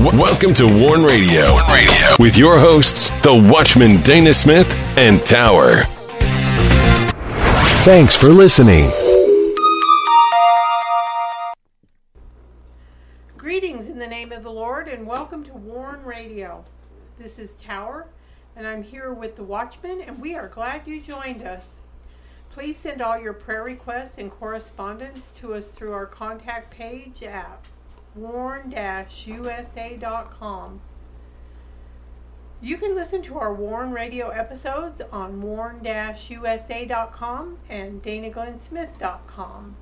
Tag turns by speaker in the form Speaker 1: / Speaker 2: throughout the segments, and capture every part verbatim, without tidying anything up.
Speaker 1: W- welcome to Warn Radio. Warn Radio with your hosts, the Watchman Dana Smith and Tower. Thanks for listening.
Speaker 2: Greetings in the name of the Lord, and welcome to Warn Radio. This is Tower, and I'm here with the Watchman, and we are glad you joined us. Please send all your prayer requests and correspondence to us through our contact page at warn dash U S A dot com. You can listen to our Warn Radio episodes on warn dash U S A dot com and dana glenn smith dot com.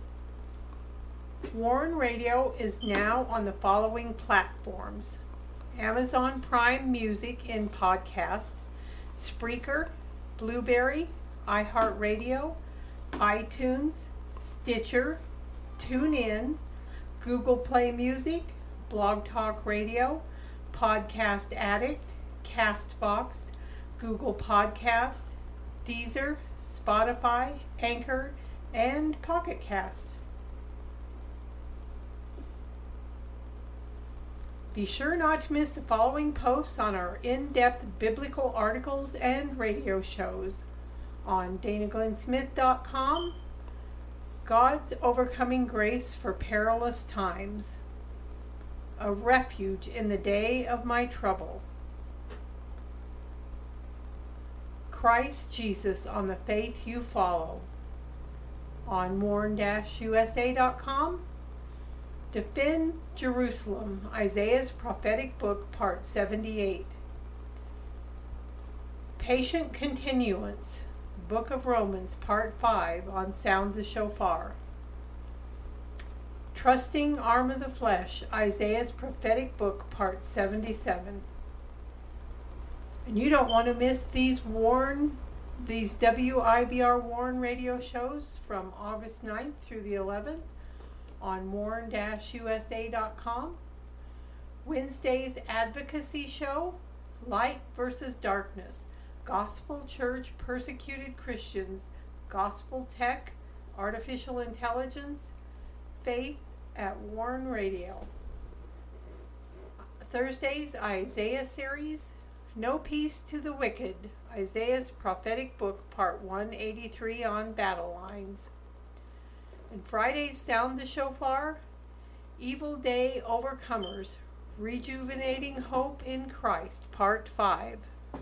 Speaker 2: Warn Radio is now on the following platforms: Amazon Prime Music in podcast, Spreaker, Blueberry, iHeartRadio, iTunes, Stitcher, TuneIn, Google Play Music, Blog Talk Radio, Podcast Addict, Castbox, Google Podcast, Deezer, Spotify, Anchor, and Pocket Cast. Be sure not to miss the following posts on our in-depth biblical articles and radio shows on dana glenn smith dot com. God's Overcoming Grace for Perilous Times, a refuge in the day of my trouble. Christ Jesus on the faith you follow on warn dash U S A dot com. Defend Jerusalem, Isaiah's prophetic book, part seventy-eight. Patient Continuance, Book of Romans, part five, on Sound the Shofar. Trusting Arm of the Flesh, Isaiah's prophetic book, part seventy-seven. And you don't want to miss these Warn, these W I B R Warn radio shows from August ninth through the eleventh. On warn dash U S A dot com. Wednesday's Advocacy Show, Light versus Darkness, Gospel Church Persecuted Christians, Gospel Tech, Artificial Intelligence, Faith at Warn Radio. Thursday's Isaiah series, No Peace to the Wicked, Isaiah's prophetic book, part one eighty-three, on battle lines. And Friday's Sound the Shofar, Evil Day Overcomers, Rejuvenating Hope in Christ, part five.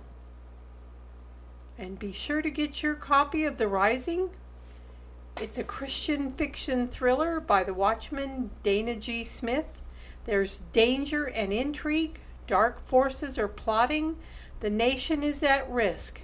Speaker 2: And be sure to get your copy of The Rising. It's a Christian fiction thriller by the Watchman Dana G. Smith. There's danger and intrigue, dark forces are plotting, the nation is at risk.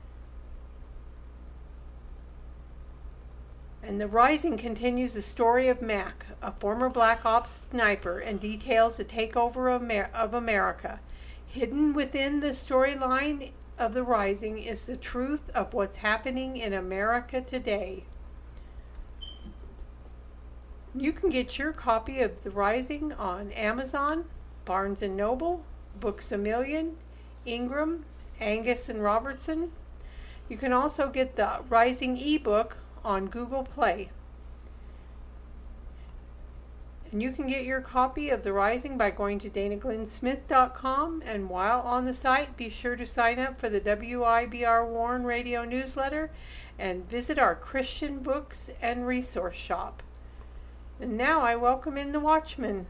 Speaker 2: And The Rising continues the story of Mac, a former Black Ops sniper, and details the takeover of, Amer- of America. Hidden within the storyline of The Rising is the truth of what's happening in America today. You can get your copy of The Rising on Amazon, Barnes and Noble, Books A Million, Ingram, Angus and Robertson. You can also get The Rising ebook on Google Play. And you can get your copy of The Rising by going to dana glenn smith dot com, and while on the site, be sure to sign up for the W I B R Warn Radio newsletter and visit our Christian books and resource shop. And now I welcome in the Watchman.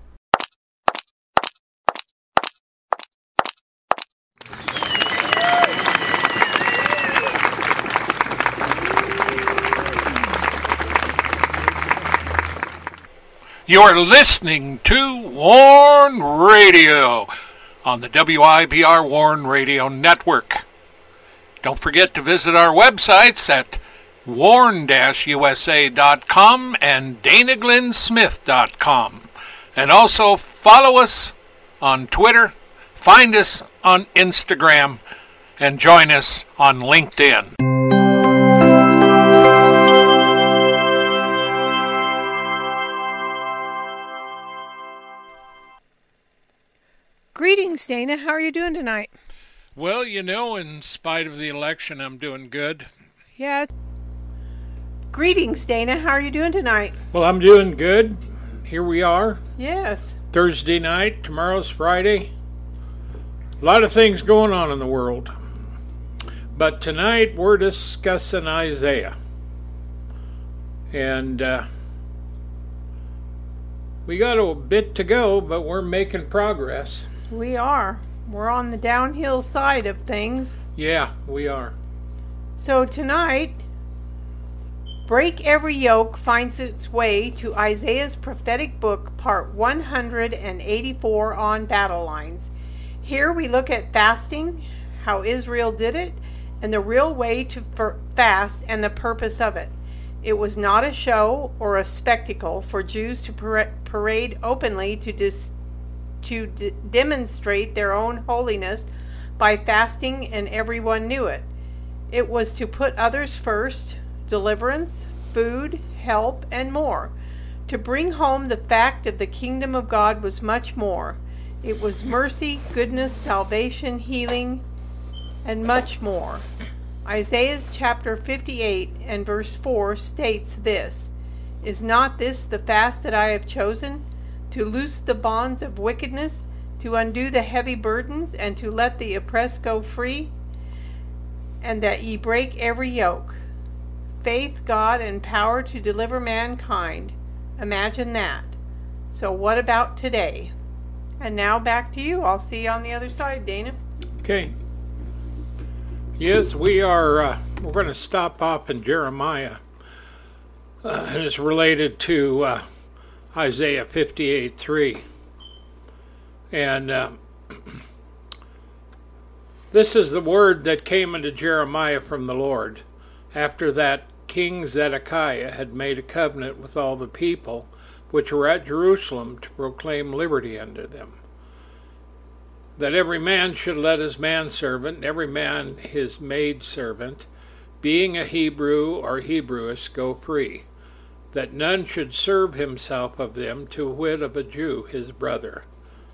Speaker 3: You're listening to Warn Radio on the W I B R Warn Radio Network. Don't forget to visit our websites at warn dash U S A dot com and dana glenn smith dot com. And also follow us on Twitter, find us on Instagram, and join us on LinkedIn.
Speaker 2: Greetings, Dana. How are you doing tonight?
Speaker 3: Well, you know, in spite of the election, I'm doing good.
Speaker 2: Yeah. Greetings, Dana. How are you doing tonight?
Speaker 4: Well, I'm doing good.
Speaker 3: here we are.
Speaker 2: Yes.
Speaker 3: Thursday night, tomorrow's Friday. A lot of things going on in the world. But tonight we're discussing Isaiah. And uh, we got a bit to go, but we're making progress.
Speaker 2: We are. We're on the downhill side of things.
Speaker 3: Yeah, we are.
Speaker 2: So tonight, Break Every Yoke finds its way to Isaiah's prophetic book, part one hundred eighty-four on battle lines. Here we look at fasting, how Israel did it, and the real way to fast and the purpose of it. It was not a show or a spectacle for Jews to parade openly to dis- to d- demonstrate their own holiness by fasting, and everyone knew it. It was to put others first, deliverance, food, help, and more. To bring home the fact of the kingdom of God was much more. It was mercy, goodness, salvation, healing, and much more. Isaiah chapter fifty-eight and verse four states this: Is not this the fast that I have chosen? To loose the bonds of wickedness, to undo the heavy burdens, and to let the oppressed go free, and that ye break every yoke. Faith, God, and power to deliver mankind. Imagine that. So what about today? And now back to you. I'll see you on the other side, Dana.
Speaker 3: Okay. Yes, we are, uh, we're going to stop off in Jeremiah. Uh, and it's related to uh, Isaiah fifty-eight three. And uh, this is the word that came unto Jeremiah from the Lord, after that King Zedekiah had made a covenant with all the people which were at Jerusalem to proclaim liberty unto them, that every man should let his manservant, and every man his maidservant, being a Hebrew or Hebrewess, go free, that none should serve himself of them, to wit of a Jew, his brother.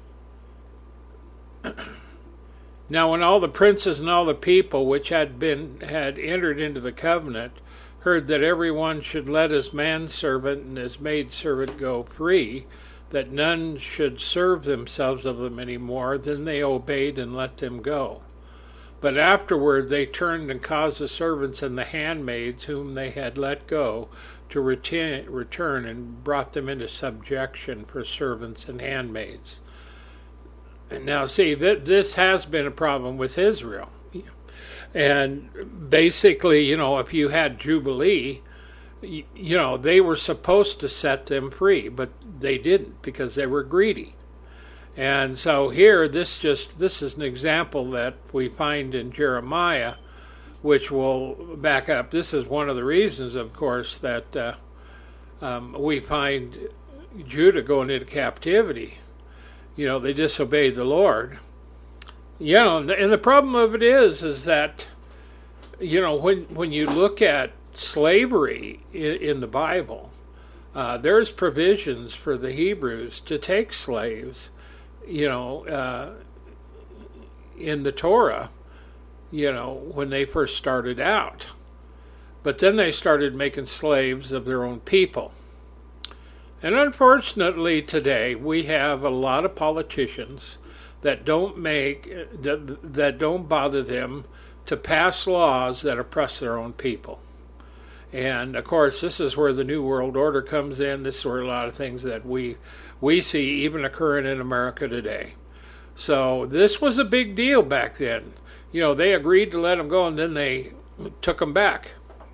Speaker 3: Now when all the princes and all the people which had been had entered into the covenant heard that every one should let his manservant and his maidservant go free, that none should serve themselves of them any more, then they obeyed and let them go. But afterward they turned and caused the servants and the handmaids whom they had let go to retain, return, and brought them into subjection for servants and handmaids. And now see, that this has been a problem with Israel. And basically, you know, if you had Jubilee, you, you know, they were supposed to set them free, but they didn't because they were greedy. And so here, this just this is an example that we find in Jeremiah, which will back up. This is one of the reasons, of course, that uh, um, we find Judah going into captivity. You know, they disobeyed the Lord. You know, and the problem of it is, is that, you know, when when you look at slavery in, in the Bible, uh, there's provisions for the Hebrews to take slaves, you know, uh, in the Torah, you know, when they first started out. But then they started making slaves of their own people. And unfortunately today we have a lot of politicians that don't make that, that don't bother them to pass laws that oppress their own people. And of course this is where the New World Order comes in. This is where a lot of things that we we see even occurring in America today. So this was a big deal back then. You know, they agreed to let them go and then they took them back.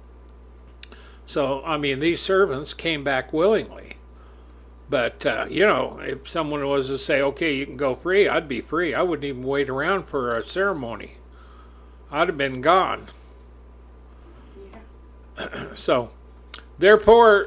Speaker 3: So I mean, these servants came back willingly. But, uh, you know, if someone was to say, okay, you can go free, I'd be free. I wouldn't even wait around for a ceremony. I'd have been gone. Yeah. So, therefore,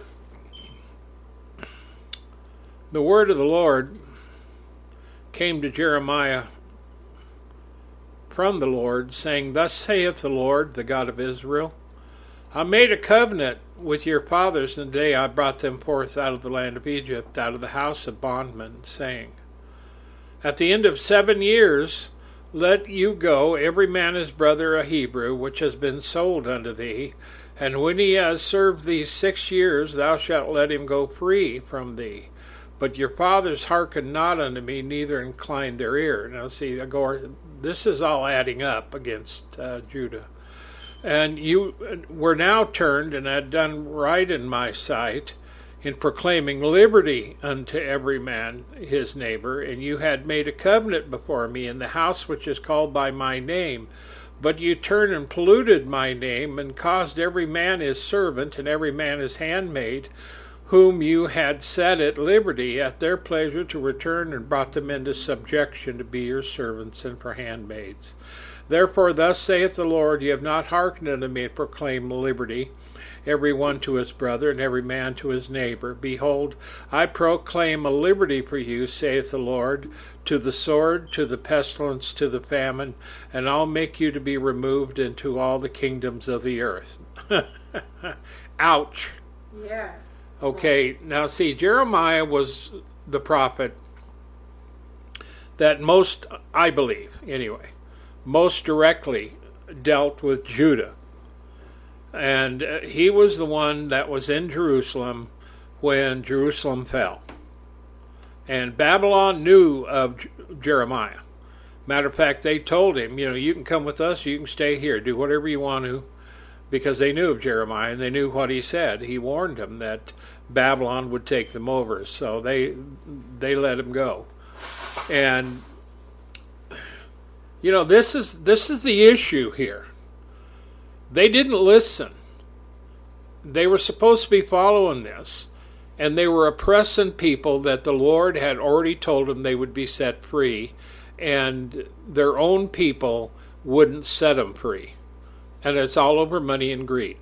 Speaker 3: the word of the Lord came to Jeremiah from the Lord, saying, Thus saith the Lord, the God of Israel, I made a covenant with your fathers in the day I brought them forth out of the land of Egypt, out of the house of bondmen, saying, At the end of seven years let you go, every man his brother a Hebrew, which has been sold unto thee, and when he has served thee six years, thou shalt let him go free from thee.
Speaker 4: But your fathers hearkened not unto me, neither inclined their ear. Now see, I go, this is all adding up against uh, Judah. And you were now turned, and had done right in my sight, in proclaiming liberty unto every man his neighbor, and you had made a covenant before me in the house which is called by my name. But you turned and polluted my name, and caused every man his servant, and every man his handmaid, whom you had set at liberty at their pleasure to return, and brought them into subjection to be your servants and for handmaids. Therefore thus saith the Lord, ye have not hearkened unto me, and proclaimed liberty, every one to his brother, and every man to his neighbor. Behold, I proclaim a liberty for you, saith the Lord, to the sword, to the pestilence, to the famine, and I'll make you to be removed into all the kingdoms of the earth. Ouch.
Speaker 2: Yes.
Speaker 4: Okay, now see, Jeremiah was the prophet that most, I believe, anyway, most directly dealt with Judah. And uh, he was the one that was in Jerusalem when Jerusalem fell. And Babylon knew of J- Jeremiah. Matter of fact, they told him, you know, you can come with us, you can stay here, do whatever you want to, because they knew of Jeremiah and they knew what he said. He warned them that Babylon would take them over, so they they let him go. And you know, this is this is the issue here. They didn't listen. They were supposed to be following this, and they were oppressing people that the Lord had already told them they would be set free, and their own people wouldn't set them free. And it's all over money and greed.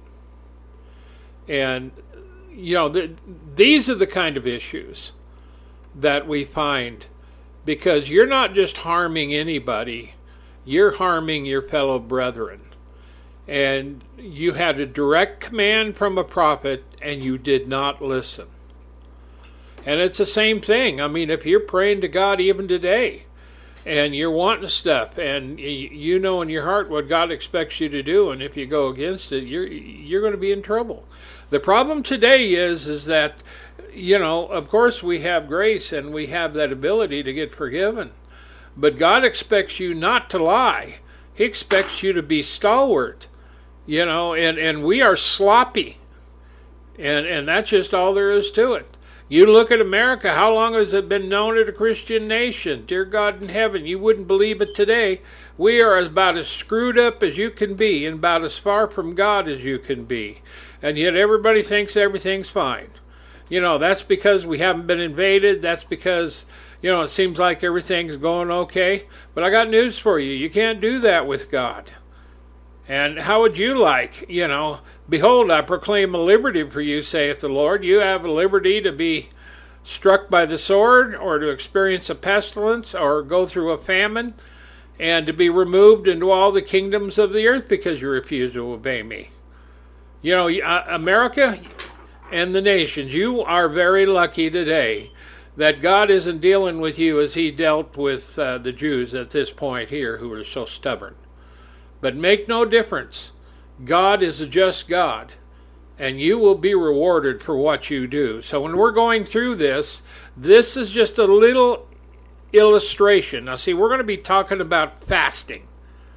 Speaker 4: And, you know, the, these are the kind of issues that we find, because you're not just harming anybody, you're harming your fellow brethren. And you had a direct command from a prophet, and you did not listen. And it's the same thing. I mean, if you're praying to God even today, and you're wanting stuff, and you know in your heart what God expects you to do, and if you go against it, you're you're going to be in trouble. The problem today is is that, you know, of course we have grace and we have that ability to get forgiven, but God expects you not to lie. He expects you to be stalwart, you know, and, and we are sloppy, and and that's just all there is to it. You look at America, how long has it been known as a Christian nation? Dear God in heaven, you wouldn't believe it today. We are about as screwed up as you can be, and about as far from God as you can be. And yet everybody thinks everything's fine. You know, that's because we haven't been invaded. That's because, you know, it seems like everything's going okay. But I got news for you. You can't do that with God. And how would you like, you know, behold, I proclaim a liberty for you, saith the Lord. You have a liberty to be struck by the sword, or to experience a pestilence, or go through a famine, and to be removed into all the kingdoms of the earth because you refuse to obey me. You know, America and the nations, you are very lucky today that God isn't dealing with you as he dealt with uh, the Jews at this point here, who are so stubborn. But make no difference. God is a just God, and you will be rewarded for what you do. So when we're going through this, this is just a little illustration. Now see, we're going to be talking about fasting.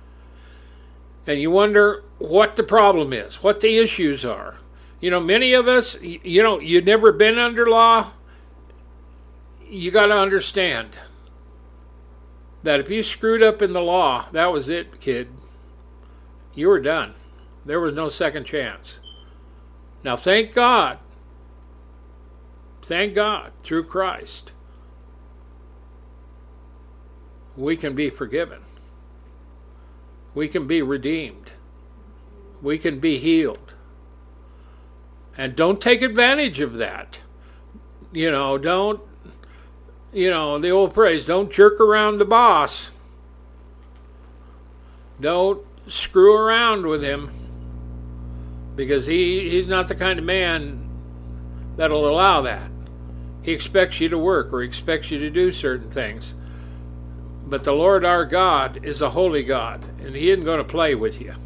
Speaker 4: And you wonder what the problem is, what the issues are. You know, many of us, you know, you've never been under law. You got to understand that if you screwed up in the law, that was it, kid. You were done. There was no second chance. Now, thank God, thank God, through Christ, we can be forgiven. We can be redeemed. We can be healed. And don't take advantage of that. You know, don't, you know, the old phrase, don't jerk around the boss. Don't screw around with him, because he, he's not the kind of man that'll allow that. He expects you to work, or he expects you to do certain things. But the Lord our God is a holy God, and he isn't going to play with you.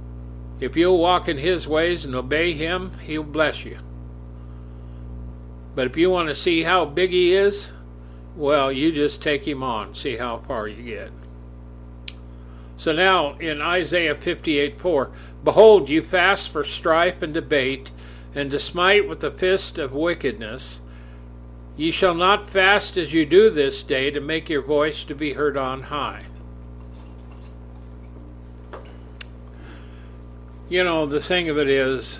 Speaker 4: If you'll walk in his ways and obey him, he'll bless you. But if you want to see how big he is, well, you just take him on, see how far you get. So now in Isaiah fifty-eight four, behold, you fast for strife and debate, and to smite with the fist of wickedness. Ye shall not fast as you do this day, to make your voice to be heard on high. You know, the thing of it is,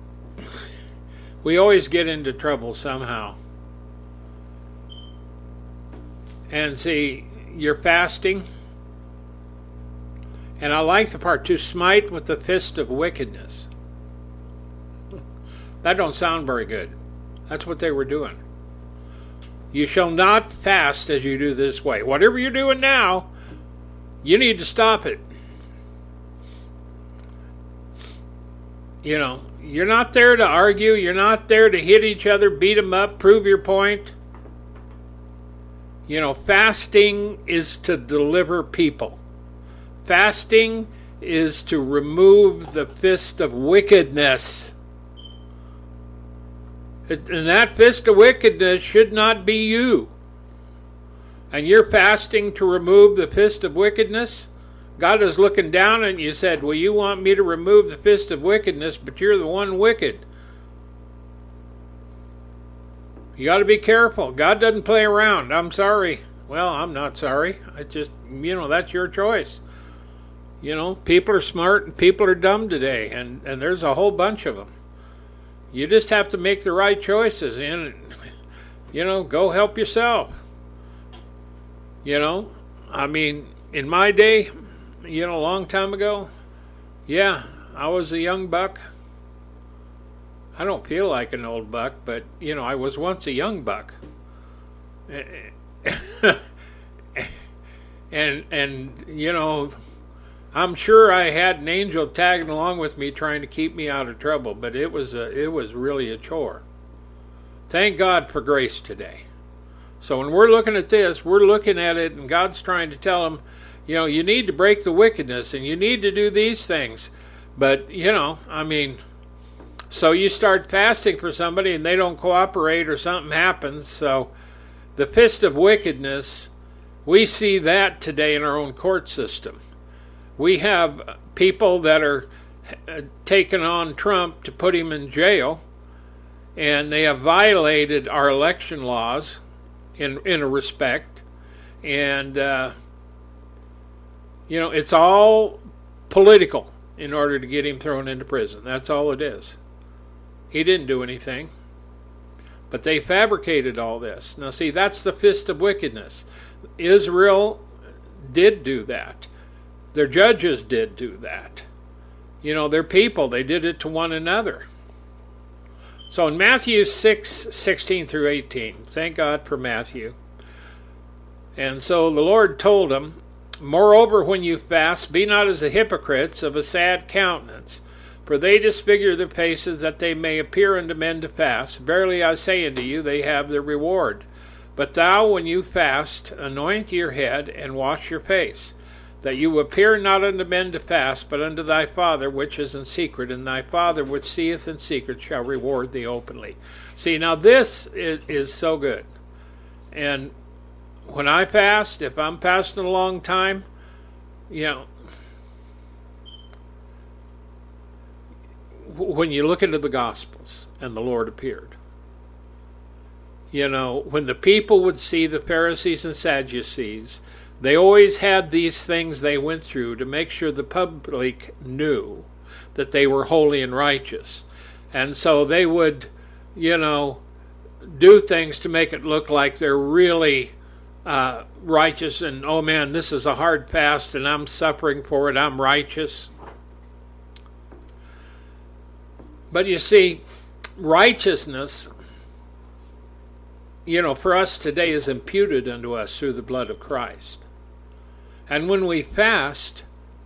Speaker 4: we always get into trouble somehow. And see, you're fasting. And I like the part, to smite with the fist of wickedness. That don't sound very good. That's what they were doing. You shall not fast as you do this way. Whatever you're doing now, you need to stop it. You know, you're not there to argue. You're not there to hit each other, beat them up, prove your point. You know, fasting is to deliver people. Fasting is to remove the fist of wickedness. And that fist of wickedness should not be you. And you're fasting to remove the fist of wickedness? God is looking down and you said, well, you want me to remove the fist of wickedness, but you're the one wicked. You got to be careful. God doesn't play around. I'm sorry. Well, I'm not sorry. I just, you know, that's your choice. You know, people are smart and people are dumb today, and, and there's a whole bunch of them. You just have to make the right choices, and, you know, go help yourself. You know, I mean, in my day, you know, a long time ago, yeah, I was a young buck. I don't feel like an old buck, but, you know, I was once a young buck. and, and you know, I'm sure I had an angel tagging along with me trying to keep me out of trouble, but it was a, it was really a chore. Thank God for grace today. So when we're looking at this, we're looking at it, and God's trying to tell them, you know, you need to break the wickedness, and you need to do these things. But, you know, I mean, so you start fasting for somebody, and they don't cooperate, or something happens. So the fist of wickedness, we see that today in our own court system. We have people that are taking on Trump to put him in jail, and they have violated our election laws in in a respect. And, uh, you know, it's all political in order to get him thrown into prison. That's all it is. He didn't do anything. But they fabricated all this. Now, see, that's the fist of wickedness. Israel did do that. Their judges did do that. You know, their people, they did it to one another. So in Matthew six, sixteen through eighteen, thank God for Matthew. And so the Lord told them, moreover, when you fast, be not as the hypocrites of a sad countenance, for they disfigure their faces that they may appear unto men to fast. Verily I say unto you, they have their reward. But thou, when you fast, anoint your head and wash your face, that you appear not unto men to fast, but unto thy Father which is in secret, and thy Father which seeth in secret shall reward thee openly. See, now this is, is so good. And when I fast, if I'm fasting a long time, you know, when you look into the Gospels, and the Lord appeared, you know, when the people would see the Pharisees and Sadducees, they always had these things they went through to make sure the public knew that they were holy and righteous. And so they would, you know, do things to make it look like they're really uh, righteous. And, oh man, this is a hard fast and I'm suffering for it. I'm righteous. But you see, righteousness, you know, for us today is imputed unto us through the blood of Christ. And when we fast,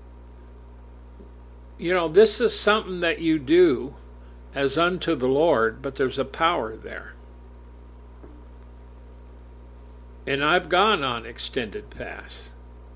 Speaker 4: you know, this is something that you do as unto the Lord, but there's a power there. And I've gone on extended fasts.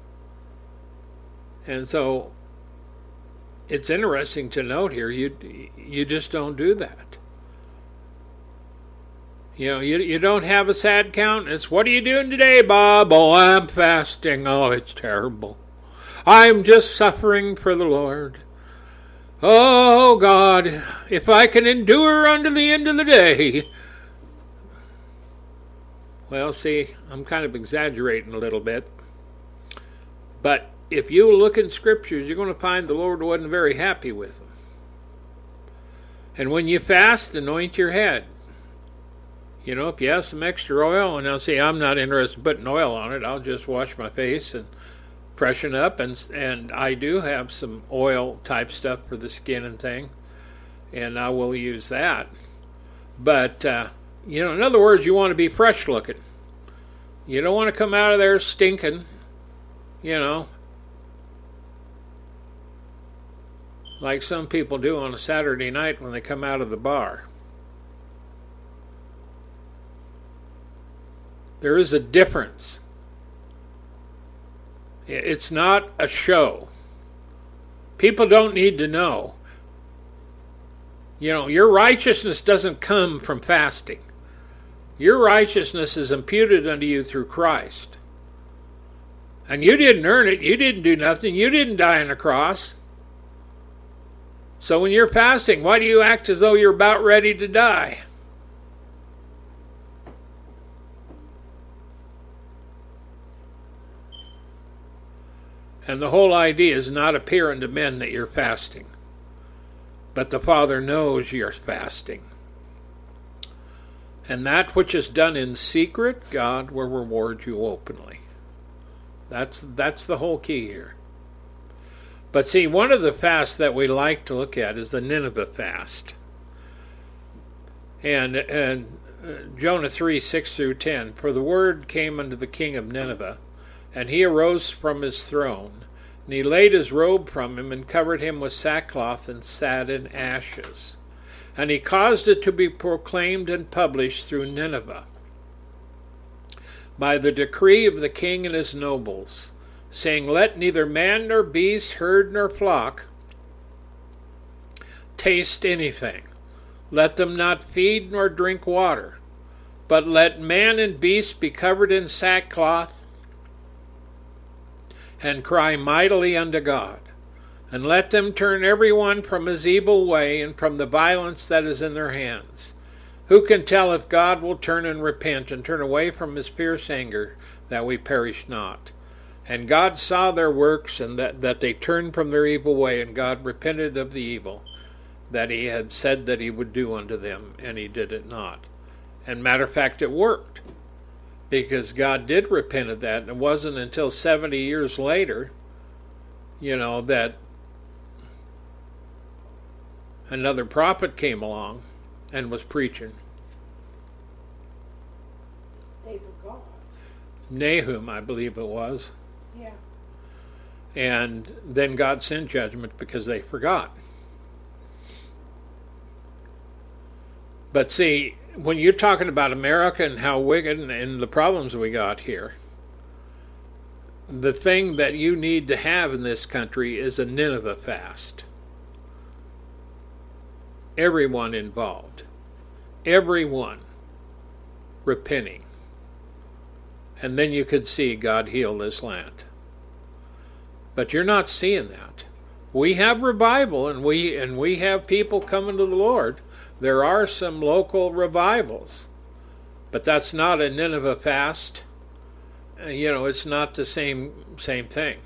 Speaker 4: And so it's interesting to note here, you you just don't do that. You know, you, you don't have a sad countenance. What are you doing today, Bob? Oh, I'm fasting. Oh, it's terrible. I'm just suffering for the Lord. Oh, God, if I can endure unto the end of the day. Well, see, I'm kind of exaggerating a little bit. But if you look in Scriptures, you're going to find the Lord wasn't very happy with them. And when you fast, anoint your head. You know, if you have some extra oil, and I'll say, I'm not interested in putting oil on it, I'll just wash my face and freshen up, and and I do have some oil type stuff for the skin and thing, and I will use that. But uh, you know, in other words, you want to be fresh looking. You don't want to come out of there stinking, you know, like some people do on a Saturday night when they come out of the bar. There is a difference. It's not a show. People don't need to know. You know, your righteousness doesn't come from fasting. Your righteousness is imputed unto you through Christ. And you didn't earn it. You didn't do nothing. You didn't die on the cross. So when you're fasting, why do you act as though you're about ready to die? And the whole idea is not appearing to men that you're fasting. But the Father knows you're fasting. And that which is done in secret, God will reward you openly. That's that's the whole key here. But see, one of the fasts that we like to look at is the Nineveh fast. And, and uh, Jonah three, six through ten. For the word came unto the king of Nineveh, and he arose from his throne, and he laid his robe from him, and covered him with sackcloth, and sat in ashes. And he caused it to be proclaimed and published through Nineveh, by the decree of the king and his nobles, saying, Let neither man nor beast, herd nor flock taste anything. Let them not feed nor drink water, but let man and beast be covered in sackcloth, and cry mightily unto God. And let them turn every one from his evil way, and from the violence that is in their hands. Who can tell if God will turn and repent, and turn away from his fierce anger, that we perish not? And God saw their works, and that, that they turned from their evil way, and God repented of the evil that he had said that he would do unto them, and he did it not. And matter of fact, it worked, because God did repent of that, and it wasn't until seventy years later, you know, that another prophet came along and was preaching.
Speaker 2: They forgot.
Speaker 4: Nahum, I believe it was.
Speaker 2: Yeah.
Speaker 4: And then God sent judgment because they forgot. But see, when you're talking about America and how wicked and, and the problems we got here, the thing that you need to have in this country is a Nineveh fast. Everyone involved. Everyone repenting. And then you could see God heal this land. But you're not seeing that. We have revival, and we and we have people coming to the Lord. There are some local revivals. But that's not a Nineveh fast. You know, it's not the same same thing.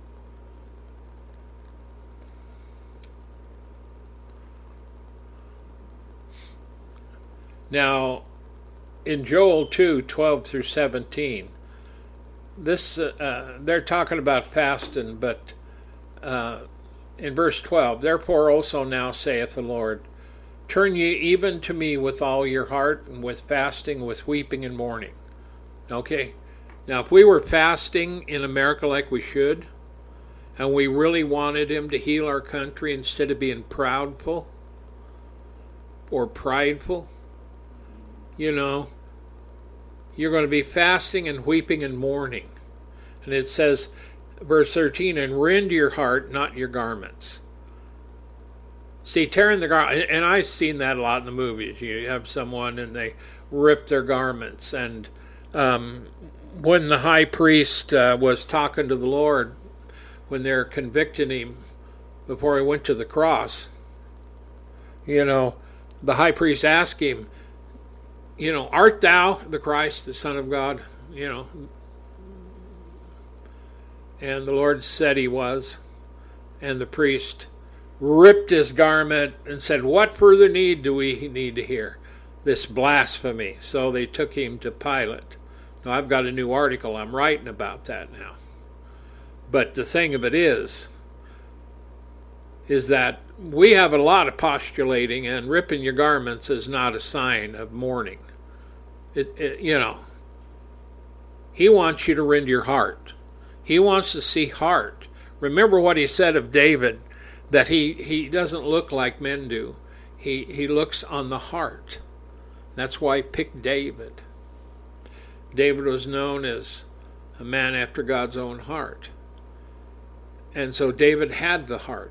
Speaker 4: Now, in Joel two, twelve through seventeen, this uh, uh, they're talking about fasting, but uh, in verse twelve, Therefore also now saith the Lord, Turn ye even to me with all your heart, and with fasting, with weeping and mourning. Okay? Now, if we were fasting in America like we should, and we really wanted him to heal our country instead of being proudful or prideful, you know, you're going to be fasting and weeping and mourning. And it says, verse thirteen, and rend your heart, not your garments. See, tearing the garment, and I've seen that a lot in the movies. You have someone and they rip their garments. And um, when the high priest uh, was talking to the Lord, when they're convicting him before he went to the cross, you know, the high priest asked him, you know, art thou the Christ, the Son of God? You know, and the Lord said he was. And the priest ripped his garment and said, what further need do we need to hear? This blasphemy. So they took him to Pilate. Now, I've got a new article I'm writing about that now. But the thing of it is, is that we have a lot of postulating, and ripping your garments is not a sign of mourning. It, it, you know, he wants you to rend your heart. He wants to see heart. Remember what he said of David, that he, he doesn't look like men do. He, he looks on the heart. That's why he picked David. David was known as a man after God's own heart. And so David had the heart.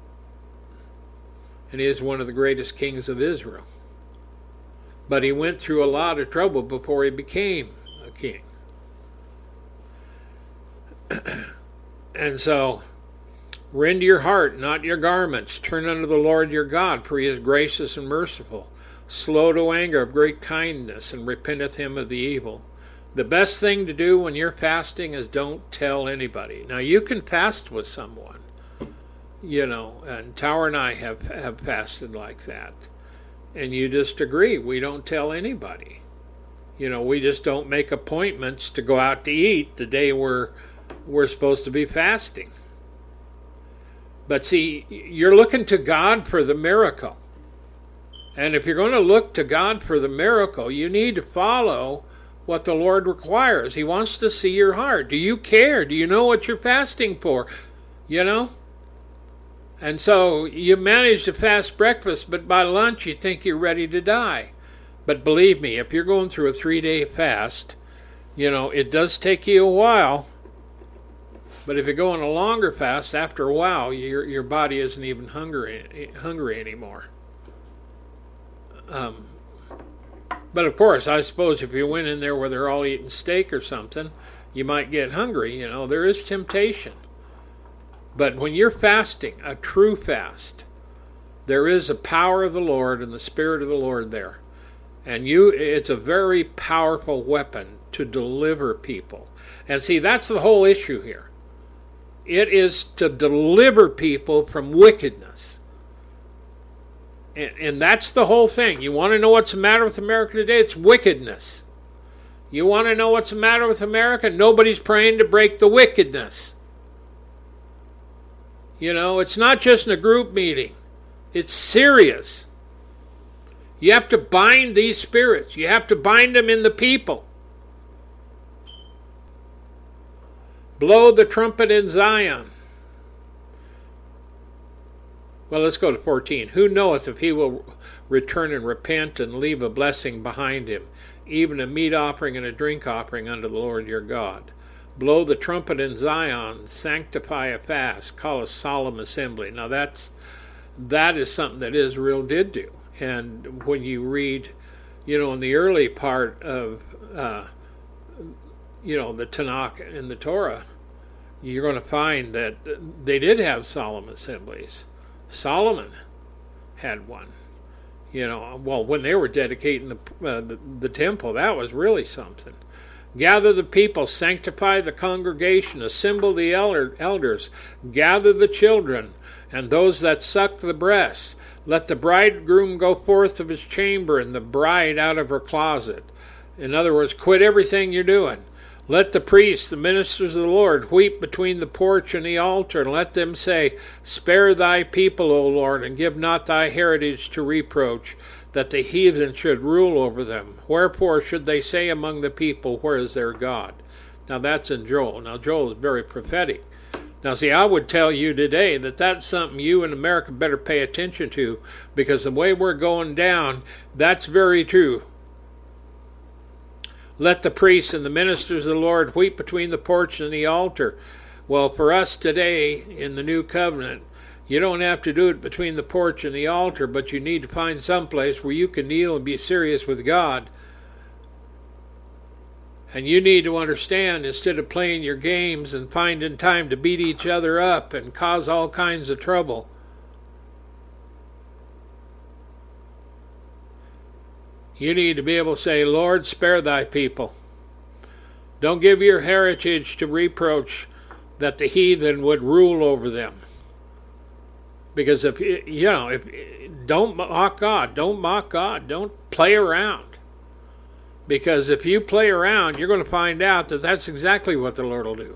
Speaker 4: And he is one of the greatest kings of Israel. But he went through a lot of trouble before he became a king. And so, rend your heart, not your garments. Turn unto the Lord your God, for he is gracious and merciful, slow to anger, of great kindness, and repenteth him of the evil. The best thing to do when you're fasting is don't tell anybody. Now, you can fast with someone, you know, and Tower and I have, have fasted like that. And you just agree, we don't tell anybody. You know, we just don't make appointments to go out to eat the day we're we're supposed to be fasting. But see, you're looking to God for the miracle. And if you're going to look to God for the miracle, you need to follow what the Lord requires. He wants to see your heart. Do you care? Do you know what you're fasting for? You know? And so you manage to fast breakfast, but by lunch you think you're ready to die. But believe me, if you're going through a three-day fast, you know, it does take you a while. But if you go on a longer fast, after a while, your your body isn't even hungry hungry anymore. Um, but of course, I suppose if you went in there where they're all eating steak or something, you might get hungry. You know, there is temptation. But when you're fasting, a true fast, there is a power of the Lord and the Spirit of the Lord there. And you, it's a very powerful weapon to deliver people. And see, that's the whole issue here. It is to deliver people from wickedness. And, and that's the whole thing. You want to know what's the matter with America today? It's wickedness. You want to know what's the matter with America? Nobody's praying to break the wickedness. You know, it's not just in a group meeting. It's serious. You have to bind these spirits. You have to bind them in the people. Blow the trumpet in Zion. Well, let's go to fourteen. Who knoweth if he will return and repent and leave a blessing behind him, even a meat offering and a drink offering unto the Lord your God? Blow the trumpet in Zion, sanctify a fast, call a solemn assembly. Now that's that is something that Israel did do. And when you read, you know, in the early part of, uh, you know, the Tanakh and the Torah, you're going to find that they did have solemn assemblies. Solomon had one. You know, well, when they were dedicating the, uh, the the temple, that was really something. Gather the people, sanctify the congregation, assemble the elder, elders, gather the children, and those that suck the breasts. Let the bridegroom go forth of his chamber, and the bride out of her closet. In other words, quit everything you're doing. Let the priests, the ministers of the Lord, weep between the porch and the altar, and let them say, Spare thy people, O Lord, and give not thy heritage to reproach, that the heathen should rule over them. Wherefore should they say among the people, Where is their God? Now that's in Joel. Now Joel is very prophetic. Now see, I would tell you today that that's something you in America better pay attention to, because the way we're going down, that's very true. Let the priests and the ministers of the Lord weep between the porch and the altar. Well, for us today in the new covenant, you don't have to do it between the porch and the altar, but you need to find some place where you can kneel and be serious with God And you need to understand, instead of playing your games and finding time to beat each other up and cause all kinds of trouble, you need to be able to say, Lord, spare thy people. Don't give your heritage to reproach that the heathen would rule over them. Because if you know, if don't mock God, don't mock God, don't play around. Because if you play around, you're going to find out that that's exactly what the Lord will do.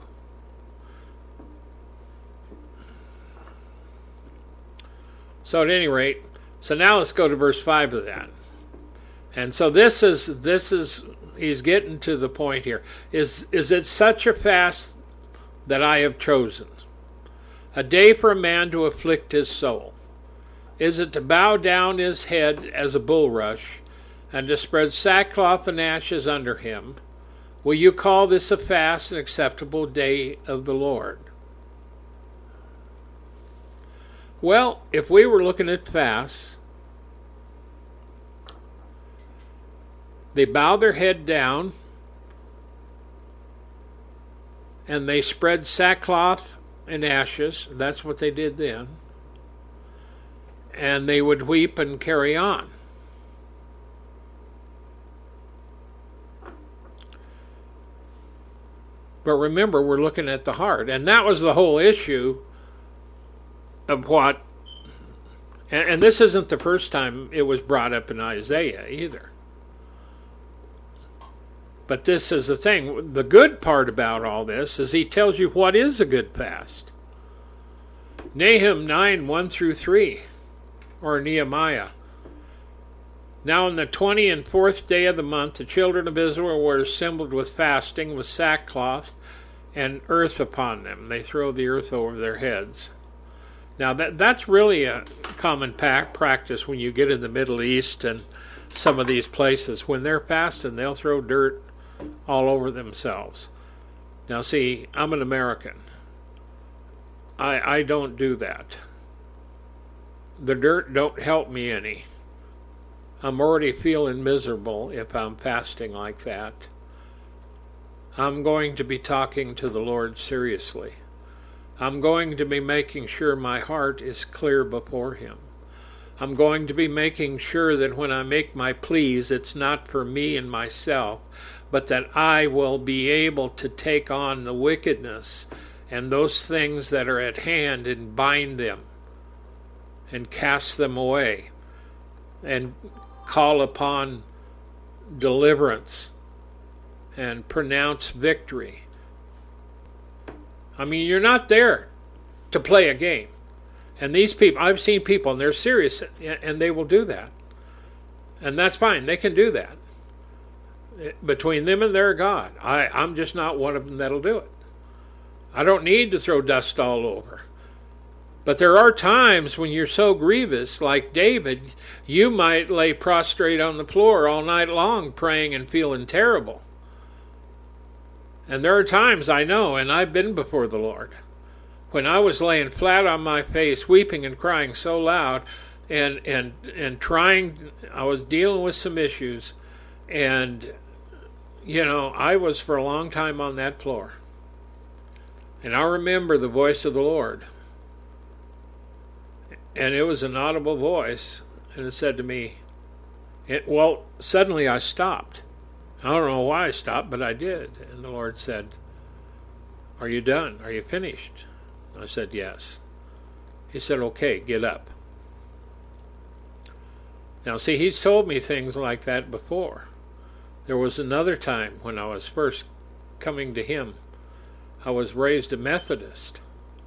Speaker 4: So at any rate, so now let's go to verse five of that. And so this is this is he's getting to the point here. Is is it such a fast that I have chosen? A day for a man to afflict his soul? Is it to bow down his head as a bulrush, and to spread sackcloth and ashes under him? Will you call this a fast and acceptable day of the Lord? Well, if we were looking at fasts, they bow their head down, and they spread sackcloth and ashes. That's what they did then. And they would weep and carry on. But remember, we're looking at the heart. And that was the whole issue of what, and, and this isn't the first time it was brought up in Isaiah either. But this is the thing. The good part about all this is he tells you what is a good fast. Nahum nine, one through three, or Nehemiah. Now on the twenty and fourth day of the month, the children of Israel were assembled with fasting, with sackcloth and earth upon them. They throw the earth over their heads. Now that that's really a common pack practice when you get in the Middle East and some of these places. When they're fasting, they'll throw dirt all over themselves. Now see, I'm an American. I I don't do that. The dirt don't help me any. I'm already feeling miserable if I'm fasting like that. I'm going to be talking to the Lord seriously. I'm going to be making sure my heart is clear before Him. I'm going to be making sure that when I make my pleas, it's not for me and myself, but that I will be able to take on the wickedness and those things that are at hand and bind them and cast them away and call upon deliverance and pronounce victory. I mean, you're not there to play a game. And these people, I've seen people, and they're serious, and they will do that. And that's fine. They can do that. Between them and their God. I, I'm just not one of them that'll do it. I don't need to throw dust all over. But there are times when you're so grievous, like David, you might lay prostrate on the floor all night long praying and feeling terrible. And there are times, I know, and I've been before the Lord, when I was laying flat on my face, weeping and crying so loud, and and and trying, I was dealing with some issues, and, you know, I was for a long time on that floor. And I remember the voice of the Lord. And it was an audible voice, and it said to me, it, well, suddenly I stopped. I don't know why I stopped, but I did. And the Lord said, are you done? Are you finished? I said, yes. He said, okay, get up. Now, see, he's told me things like that before. There was another time when I was first coming to him. I was raised a Methodist.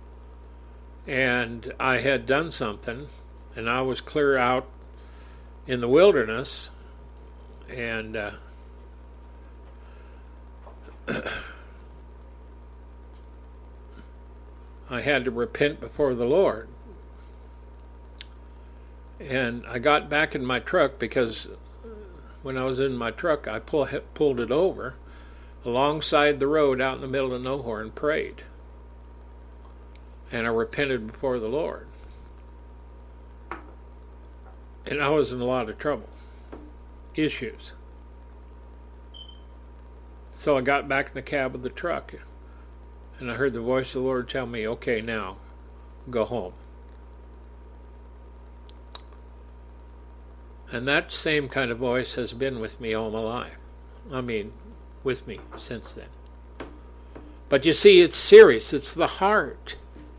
Speaker 4: And I had done something, and I was clear out in the wilderness, and uh, I had to repent before the Lord. And I got back in my truck, because when I was in my truck, I pull, pulled it over alongside the road out in the middle of nowhere and prayed. And I repented before the Lord. And I was in a lot of trouble. Issues. So I got back in the cab of the truck, and I heard the voice of the Lord tell me, okay, now, go home. And that same kind of voice has been with me all my life. I mean, with me since then. But you see, it's serious. It's the heart.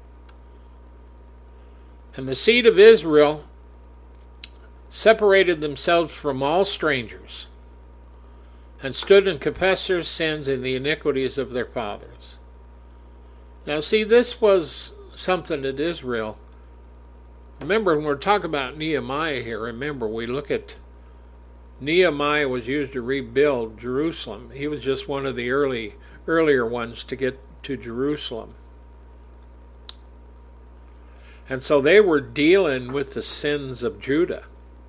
Speaker 4: And the seed of Israel separated themselves from all strangers and stood and confessed their sins and the iniquities of their fathers. Now see, this was something that Israel, remember when we're talking about Nehemiah here, remember we look at Nehemiah was used to rebuild Jerusalem. He was just one of the early earlier ones to get to Jerusalem. And so they were dealing with the sins of Judah.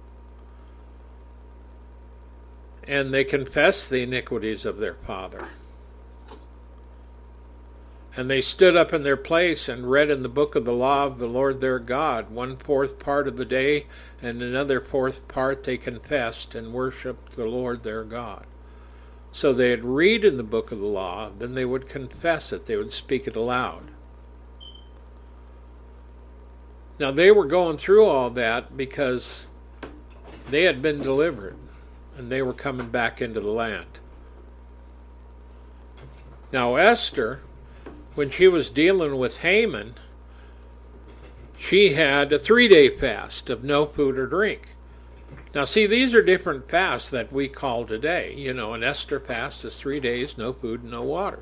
Speaker 4: And they confessed the iniquities of their father. And they stood up in their place and read in the book of the law of the Lord their God, one fourth part of the day, and another fourth part they confessed and worshipped the Lord their God. So they'd read in the book of the law, then they would confess it, they would speak it aloud. Now they were going through all that because they had been delivered and they were coming back into the land. Now Esther, when she was dealing with Haman, she had a three-day fast of no food or drink. Now see, these are different fasts that we call today. You know, an Esther fast is three days, no food and no water.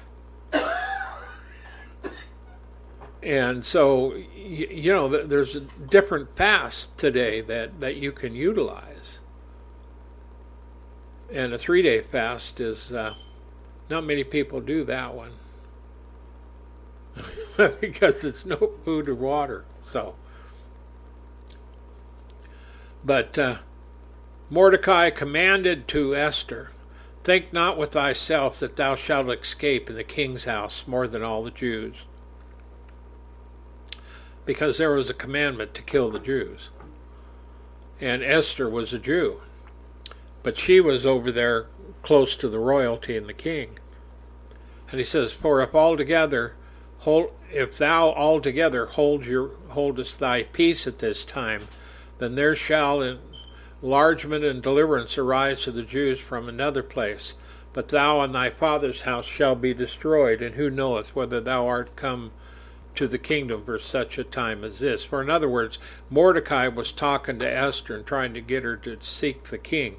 Speaker 4: And so, you know, there's a different fast today that, that you can utilize. And a three-day fast is, uh, not many people do that one. Because it's no food or water. So, but uh, Mordecai commanded to Esther, think not with thyself that thou shalt escape in the king's house more than all the Jews. Because there was a commandment to kill the Jews. And Esther was a Jew. But she was over there close to the royalty and the king. And he says, for if altogether, hold, if thou altogether hold your, holdest thy peace at this time, then there shall enlargement and deliverance arise to the Jews from another place. But thou and thy father's house shall be destroyed, and who knoweth whether thou art come to the kingdom for such a time as this. For in other words, Mordecai was talking to Esther and trying to get her to seek the king.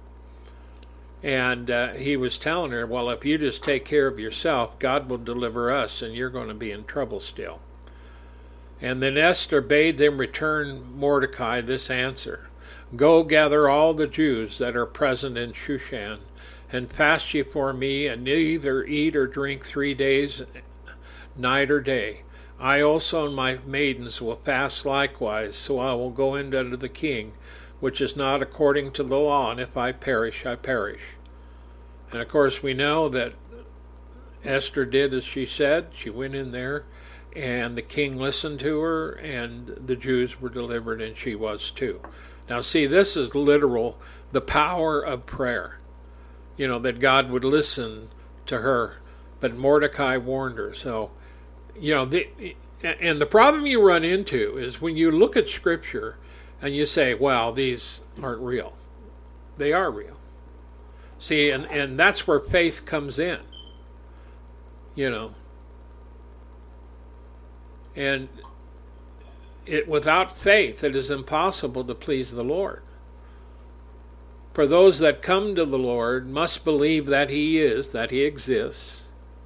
Speaker 4: And uh, he was telling her, well, if you just take care of yourself, God will deliver us, and you're going to be in trouble still. And then Esther bade them return Mordecai this answer. Go gather all the Jews that are present in Shushan, and fast ye for me, and neither eat or drink three days, night or day. I also and my maidens will fast likewise, so I will go in unto the king, which is not according to the law, and if I perish, I perish. And of course we know that Esther did as she said. She went in there, and the king listened to her, and the Jews were delivered, and she was too. Now see, this is literal, the power of prayer. You know, that God would listen to her, but Mordecai warned her. So, you know, the, and the problem you run into is when you look at Scripture and you say, well, these aren't real. They are real. See, and, and that's where faith comes in. You know. And it without faith, it is impossible to please the Lord. For those that come to the Lord must believe that He is, that He exists.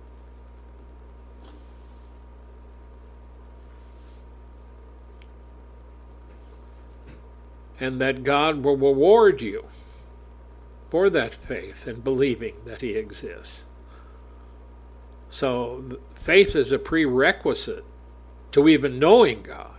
Speaker 4: And that God will reward you for that faith and believing that He exists. So faith is a prerequisite to even knowing God.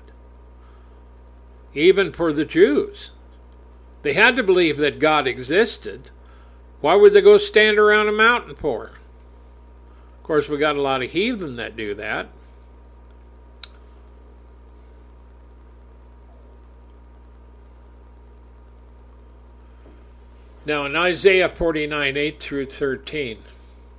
Speaker 4: Even for the Jews. They had to believe that God existed. Why would they go stand around a mountain for? Of course, we got a lot of heathen that do that. Now in Isaiah forty-nine, eight through thirteen,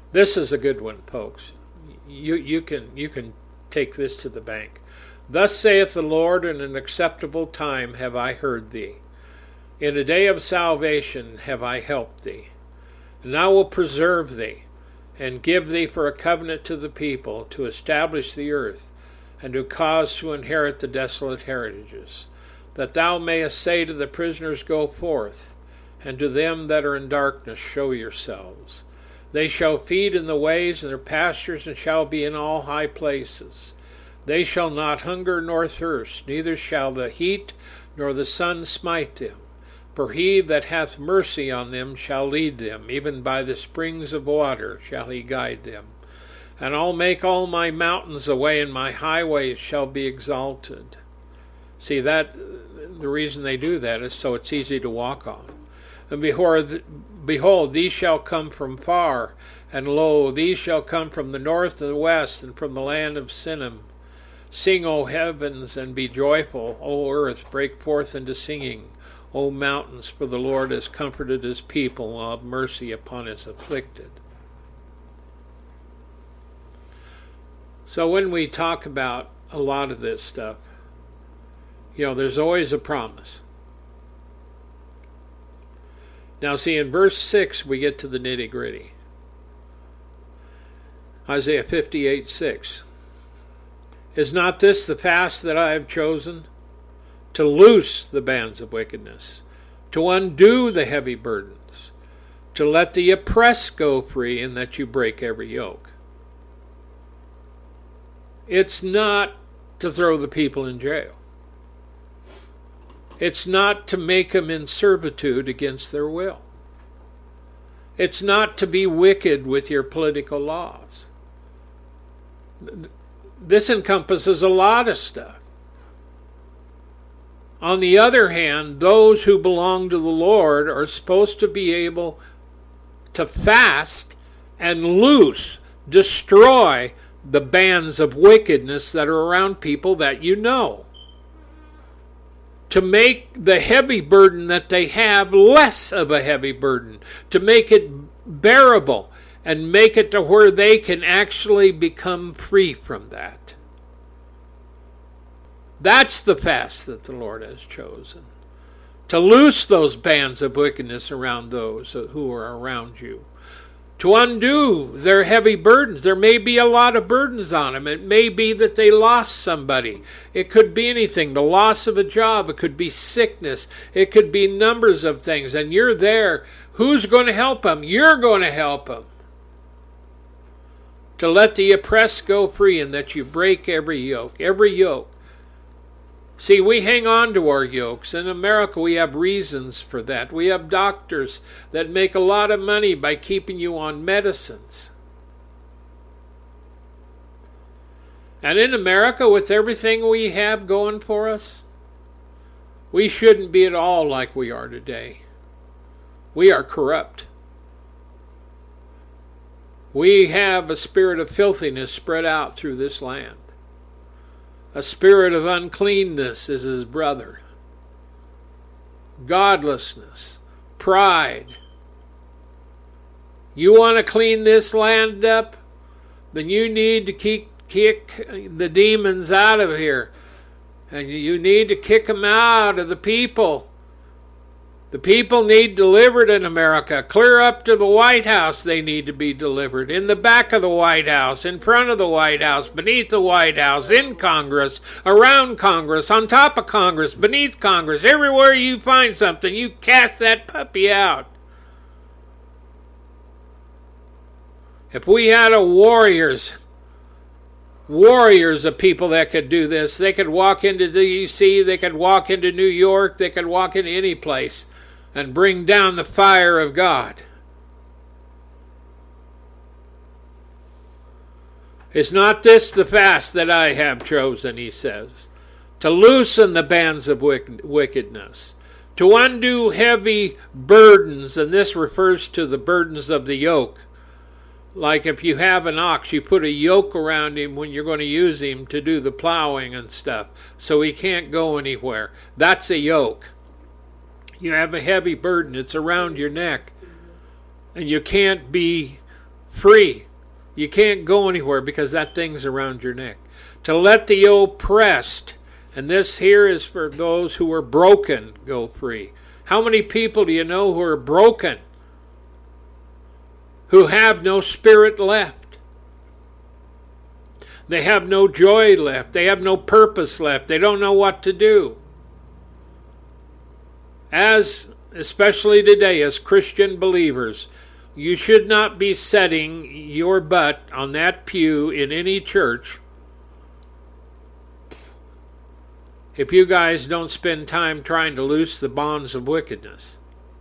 Speaker 4: This is a good one, folks. You, you can, you can take this to the bank. Thus saith the Lord, in an acceptable time have I heard thee. In a day of salvation have I helped thee. And I will preserve thee, and give thee for a covenant to the people, to establish the earth, and to cause to inherit the desolate heritages, that thou mayest say to the prisoners, Go forth, and to them that are in darkness, show yourselves. They shall feed in the ways, and their pastures, and shall be in all high places. They shall not hunger nor thirst, neither shall the heat nor the sun smite them. For he that hath mercy on them shall lead them, even by the springs of water shall he guide them. And I'll make all my mountains a way, and my highways shall be exalted. See, that the reason they do that is so it's easy to walk on. And behold, behold, these shall come from far, and lo, these shall come from the north and the west, and from the land of Sinim. Sing, O heavens, and be joyful, O earth, break forth into singing, O mountains, for the Lord has comforted his people, and will have mercy upon his afflicted. So when we talk about a lot of this stuff, you know, there's always a promise. Now see, in verse six, we get to the nitty-gritty. Isaiah fifty-eight six. Is not this the fast that I have chosen? To loose the bands of wickedness, to undo the heavy burdens, to let the oppressed go free, and that you break every yoke. It's not to throw the people in jail. It's not to make them in servitude against their will. It's not to be wicked with your political laws. This encompasses a lot of stuff. On the other hand, those who belong to the Lord are supposed to be able to fast and loose, destroy the bands of wickedness that are around people that you know. To make the heavy burden that they have less of a heavy burden. To make it bearable and make it to where they can actually become free from that. That's the fast that the Lord has chosen. To loose those bands of wickedness around those who are around you. To undo their heavy burdens. There may be a lot of burdens on them. It may be that they lost somebody. It could be anything. The loss of a job. It could be sickness. It could be numbers of things. And you're there. Who's going to help them? You're going to help them. To let the oppressed go free, and that you break every yoke. Every yoke. See, we hang on to our yokes. In America, we have reasons for that. We have doctors that make a lot of money by keeping you on medicines. And in America, with everything we have going for us, we shouldn't be at all like we are today. We are corrupt. We have a spirit of filthiness spread out through this land. A spirit of uncleanness is his brother. Godlessness, pride. You want to clean this land up? Then you need to keep, kick the demons out of here. And you need to kick them out of the people. The people need delivered in America. Clear up to the White House, they need to be delivered. In the back of the White House, in front of the White House, beneath the White House, in Congress, around Congress, on top of Congress, beneath Congress. Everywhere you find something, you cast that puppy out. If we had a warriors, warriors of people that could do this, they could walk into D C, they could walk into New York, they could walk into any place and bring down the fire of God. Is not this the fast that I have chosen, he says, to loosen the bands of wickedness, to undo heavy burdens, and this refers to the burdens of the yoke. Like if you have an ox, you put a yoke around him when you're going to use him to do the plowing and stuff, so he can't go anywhere. That's a yoke. You have a heavy burden, it's around your neck, and you can't be free. You can't go anywhere because that thing's around your neck. To let the oppressed, and this here is for those who are broken, go free. How many people do you know who are broken? Who have no spirit left? They have no joy left. They have no purpose left. They don't know what to do. As, especially today, as Christian believers, you should not be setting your butt on that pew in any church if you guys don't spend time trying to loose the bonds of wickedness.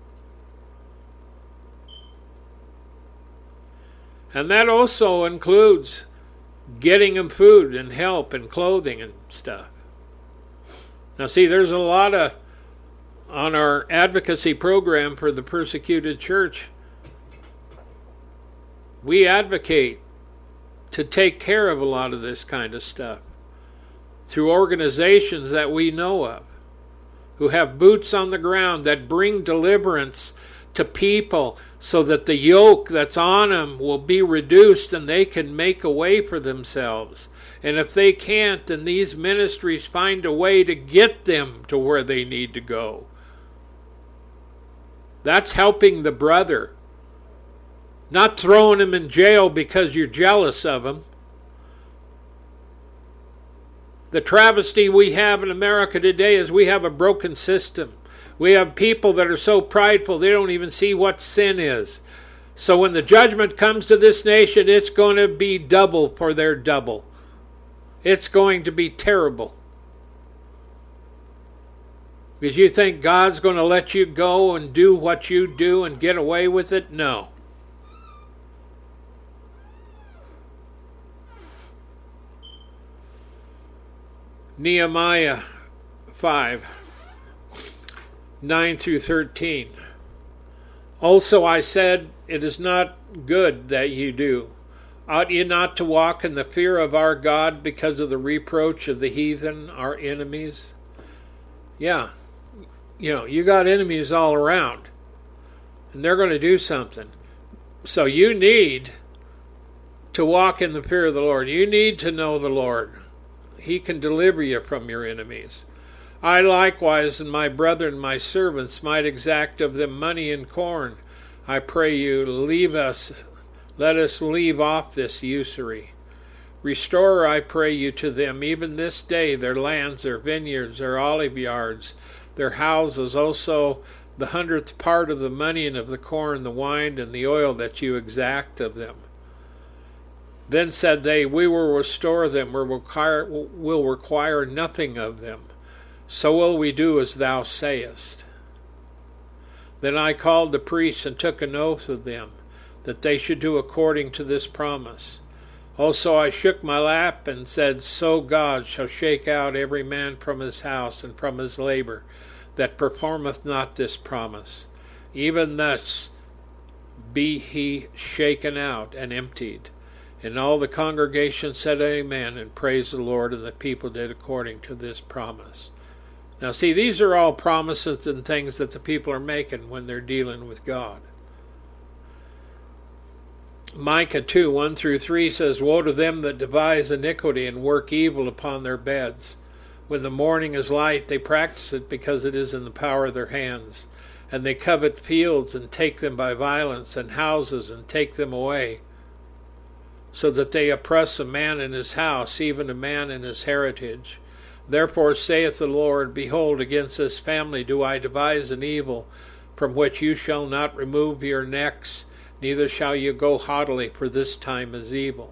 Speaker 4: And that also includes getting them food and help and clothing and stuff. Now see, there's a lot of, on our advocacy program for the persecuted church, we advocate to take care of a lot of this kind of stuff through organizations that we know of, who have boots on the ground, that bring deliverance to people so that the yoke that's on them will be reduced and they can make a way for themselves. And if they can't, then these ministries find a way to get them to where they need to go. That's helping the brother. Not throwing him in jail because you're jealous of him. The travesty we have in America today is we have a broken system. We have people that are so prideful they don't even see what sin is. So when the judgment comes to this nation, it's going to be double for their double. It's going to be terrible. Because you think God's going to let you go and do what you do and get away with it? No. Nehemiah five, nine through thirteen. Also I said, it is not good that you do. Ought you not to walk in the fear of our God because of the reproach of the heathen, our enemies? Yeah, you know, you got enemies all around, and they're going to do something. So you need to walk in the fear of the Lord. You need to know the Lord. He can deliver you from your enemies. I likewise and my brethren, my servants, might exact of them money and corn. I pray you, leave us, let us leave off this usury. Restore, I pray you, to them even this day their lands, their vineyards, their olive yards, their houses, also the hundredth part of the money and of the corn, the wine, and the oil that you exact of them. Then said they, we will restore them, or require, will require nothing of them. So will we do as thou sayest. Then I called the priests and took an oath of them, that they should do according to this promise. Also I shook my lap and said, so God shall shake out every man from his house and from his labor, that performeth not this promise. Even thus be he shaken out and emptied. And all the congregation said amen and praised the Lord, and the people did according to this promise. Now see, these are all promises and things that the people are making when they're dealing with God. Micah two, one through three says, woe to them that devise iniquity and work evil upon their beds. When the morning is light, they practice it because it is in the power of their hands. And they covet fields and take them by violence, and houses and take them away, so that they oppress a man in his house, even a man in his heritage. Therefore saith the Lord, behold, against this family do I devise an evil, from which you shall not remove your necks, neither shall you go haughtily, for this time is evil.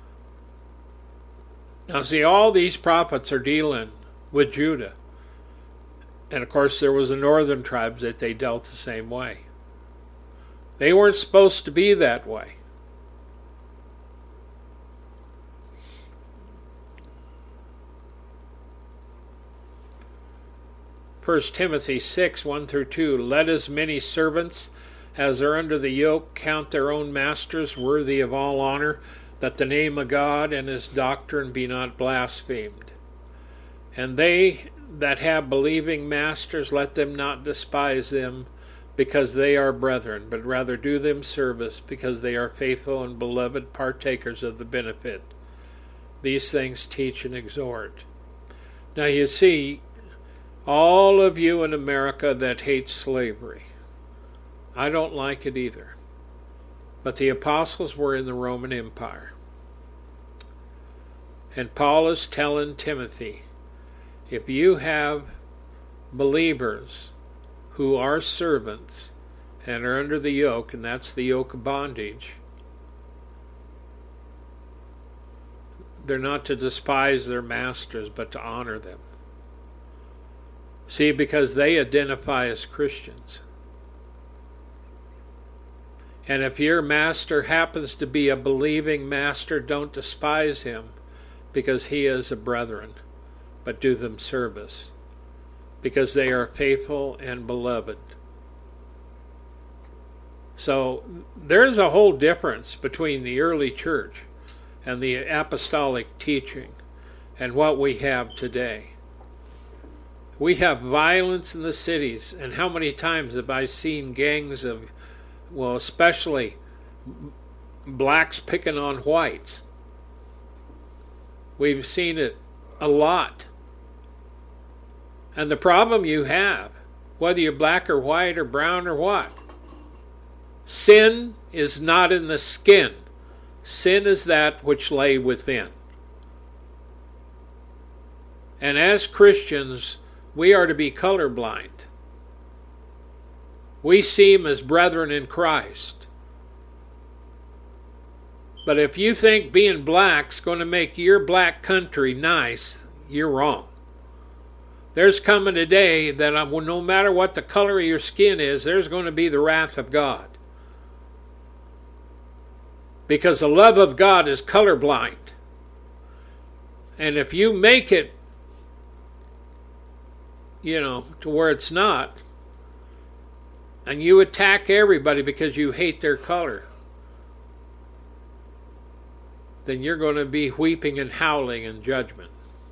Speaker 4: Now see, all these prophets are dealing with Judah. And of course there was the northern tribes that they dealt the same way. They weren't supposed to be that way. First Timothy six, one through two, let as many servants as are under the yoke count their own masters worthy of all honor, that the name of God and his doctrine be not blasphemed. And they that have believing masters, let them not despise them, because they are brethren, but rather do them service because they are faithful and beloved partakers of the benefit. These things teach and exhort. Now you see, all of you in America that hate slavery, I don't like it either. But the apostles were in the Roman Empire. And Paul is telling Timothy, if you have believers who are servants and are under the yoke, and that's the yoke of bondage, they're not to despise their masters, but to honor them. See, because they identify as Christians. And if your master happens to be a believing master, don't despise him, because he is a brethren, but do them service, because they are faithful and beloved. So there's a whole difference between the early church and the apostolic teaching and what we have today. We have violence in the cities, and how many times have I seen gangs of, well, especially blacks picking on whites? We've seen it a lot. And the problem you have, whether you're black or white or brown or what, sin is not in the skin. Sin is that which lay within. And as Christians, we are to be colorblind. We see them as brethren in Christ. But if you think being black's going to make your black country nice, you're wrong. There's coming a day that no matter what the color of your skin is, there's going to be the wrath of God. Because the love of God is colorblind. And if you make it, you know, to where it's not, and you attack everybody because you hate their color, then you're going to be weeping and howling in judgment.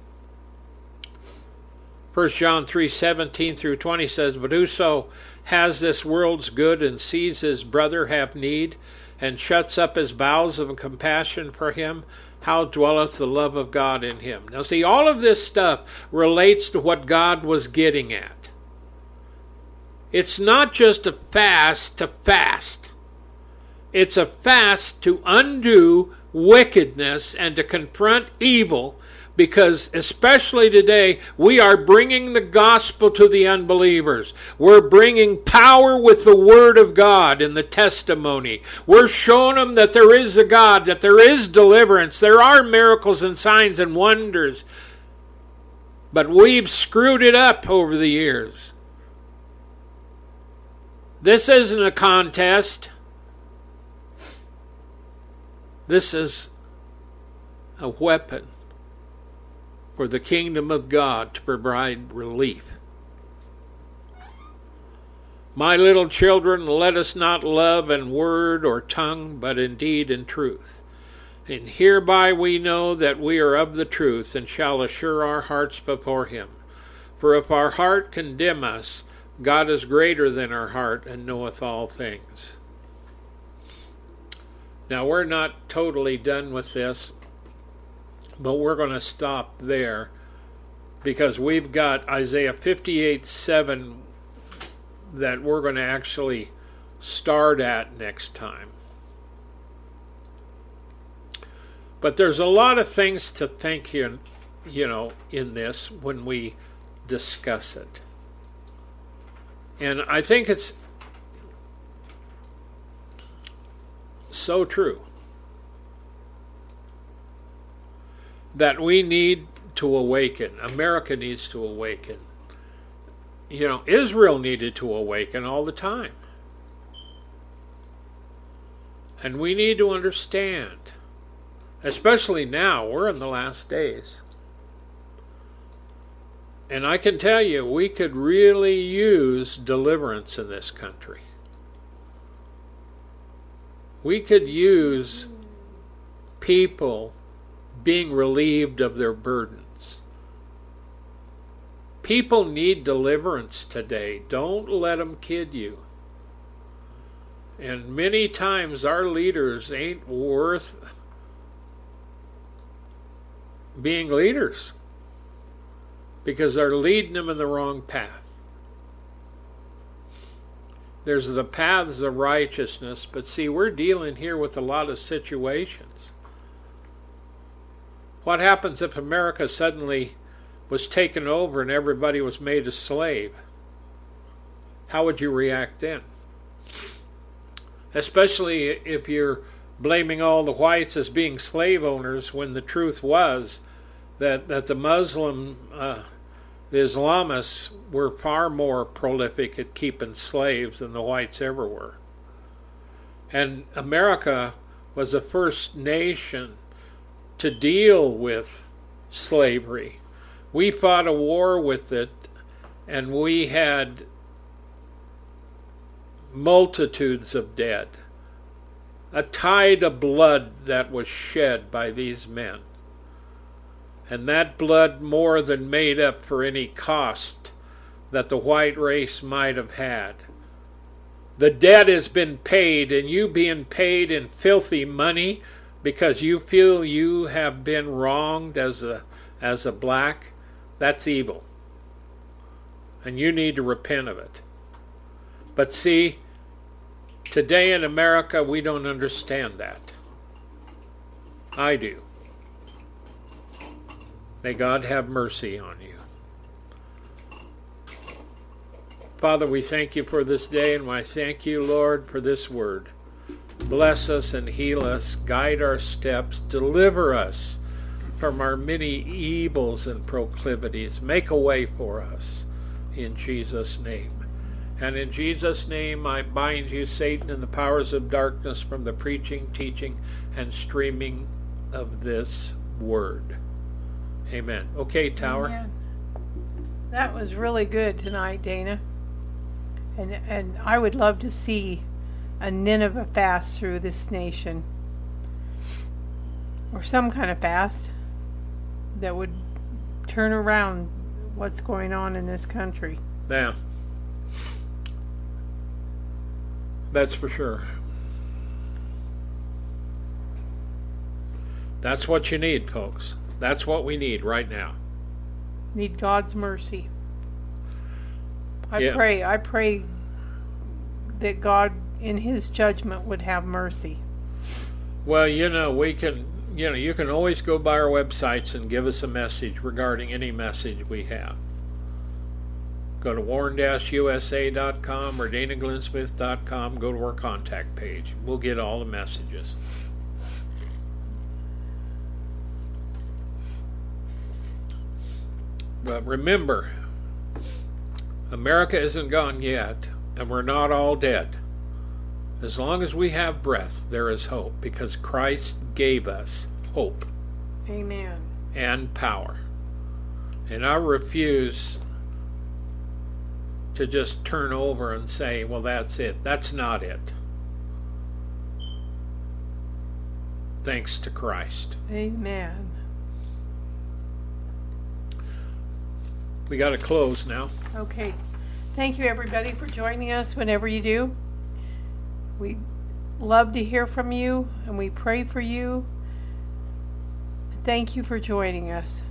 Speaker 4: First John three seventeen through twenty says, but whoso has this world's good and sees his brother have need, and shuts up his bowels of compassion for him, how dwelleth the love of God in him? Now see, all of this stuff relates to what God was getting at. It's not just a fast to fast. It's a fast to undo wickedness and to confront evil, because especially today, we are bringing the gospel to the unbelievers. We're bringing power with the word of God and the testimony. We're showing them that there is a God, that there is deliverance. There are miracles and signs and wonders. But we've screwed it up over the years. This isn't a contest. This is a weapon for the kingdom of God to provide relief. My little children, let us not love in word or tongue, but in deed and truth. And hereby we know that we are of the truth, and shall assure our hearts before him. For if our heart condemn us, God is greater than our heart, and knoweth all things. Now, we're not totally done with this, but we're going to stop there, because we've got Isaiah fifty-eight seven that we're going to actually start at next time. But there's a lot of things to think in, you know, in this when we discuss it. And I think it's so true that we need to awaken. America needs to awaken. You know, Israel needed to awaken all the time. And we need to understand, especially now, we're in the last days. And I can tell you, we could really use deliverance in this country. We could use people being relieved of their burdens. People need deliverance today. Don't let them kid you. And many times our leaders ain't worth being leaders because they're leading them in the wrong path. There's the paths of righteousness, but see, we're dealing here with a lot of situations. What happens if America suddenly was taken over and everybody was made a slave? How would you react then? Especially if you're blaming all the whites as being slave owners when the truth was that, that the Muslim, uh, the Islamists were far more prolific at keeping slaves than the whites ever were. And America was the first nation to deal with slavery. We fought a war with it, and we had multitudes of dead. A tide of blood that was shed by these men. And that blood more than made up for any cost that the white race might have had. The debt has been paid, and you being paid in filthy money because you feel you have been wronged as a as a black, that's evil. And you need to repent of it. But see, today in America, we don't understand that. I do. May God have mercy on you. Father, we thank you for this day, and I thank you, Lord, for this word. Bless us and heal us, guide our steps, deliver us from our many evils and proclivities. Make a way for us in Jesus' name. And in Jesus' name, I bind you, Satan, and the powers of darkness from the preaching, teaching, and streaming of this word. Amen. Okay, Tower.
Speaker 2: Amen. That was really good tonight, Dana. And and I would love to see a Nineveh fast through this nation. Or some kind of fast that would turn around what's going on in this country.
Speaker 4: Yeah. That's for sure. That's what you need, folks. That's what we need right now.
Speaker 2: Need God's mercy. I
Speaker 4: Yeah.
Speaker 2: pray, I pray that God in his judgment would have mercy.
Speaker 4: Well, you know, we can, you know, you can always go by our websites and give us a message regarding any message we have. Go to warren dash u s a dot com or dana glenn smith dot com. Go to our contact page. We'll get all the messages. But remember, America isn't gone yet, and we're not all dead. As long as we have breath, there is hope, because Christ gave us hope.
Speaker 2: Amen.
Speaker 4: And power. And I refuse to just turn over and say, well, that's it. That's not it. Thanks to Christ.
Speaker 2: Amen.
Speaker 4: We got to close now.
Speaker 2: Okay. Thank you, everybody, for joining us whenever you do. We love to hear from you, and we pray for you. Thank you for joining us.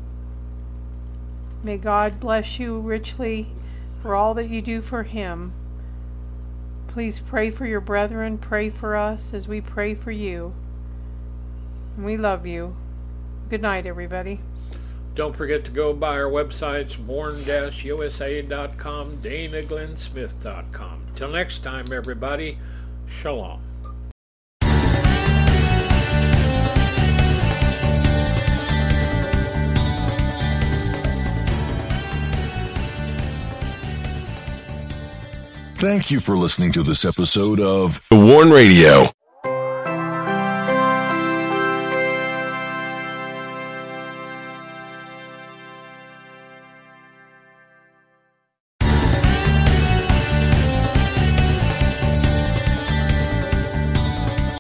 Speaker 2: May God bless you richly for all that you do for Him. Please pray for your brethren. Pray for us as we pray for you. And we love you. Good night, everybody.
Speaker 4: Don't forget to go by our websites, warren dash u s a dot com, dana glenn smith dot com. Till next time, everybody, shalom.
Speaker 1: Thank you for listening to this episode of The Warn Radio.